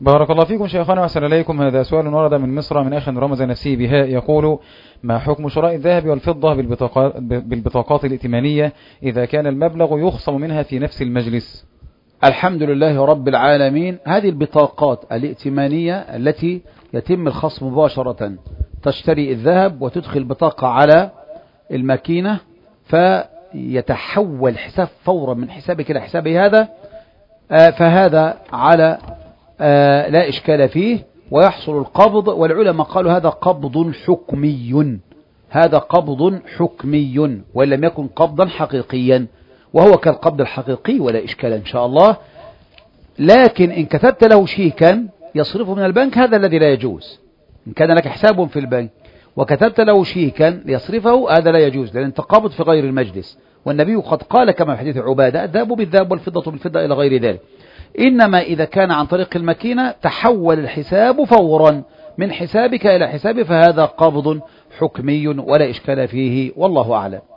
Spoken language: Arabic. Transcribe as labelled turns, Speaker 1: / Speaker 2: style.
Speaker 1: بارك الله فيكم شيخنا وأحسن إليكم. هذا سؤال ورد من مصر من أخ رمز نفسه بها، يقول: ما حكم شراء الذهب والفضة بالبطاقات الائتمانية إذا كان المبلغ يخصم منها في نفس المجلس؟
Speaker 2: الحمد لله رب العالمين. هذه البطاقات الائتمانية التي يتم الخصم مباشرة، تشتري الذهب وتدخل بطاقة على الماكينة فيتحول حساب فورا من حسابك إلى حسابي هذا، فهذا على لا إشكال فيه ويحصل القبض. والعلماء قالوا هذا قبض حكمي، هذا قبض حكمي وإن لم يكن قبضا حقيقيا، وهو كالقبض الحقيقي ولا إشكال إن شاء الله. لكن إن كتبت له شيكا يصرفه من البنك هذا الذي لا يجوز. إن كان لك حساب في البنك وكتبت له شيكا ليصرفه هذا لا يجوز، لأن أنت قابض في غير المجلس، والنبي قد قال كما في حديث عبادة: الذهب بالذهب والفضة بالفضة إلى غير ذلك. إنما إذا كان عن طريق الماكينة تحول الحساب فورا من حسابك إلى حسابي، فهذا قبض حكمي ولا إشكال فيه، والله أعلم.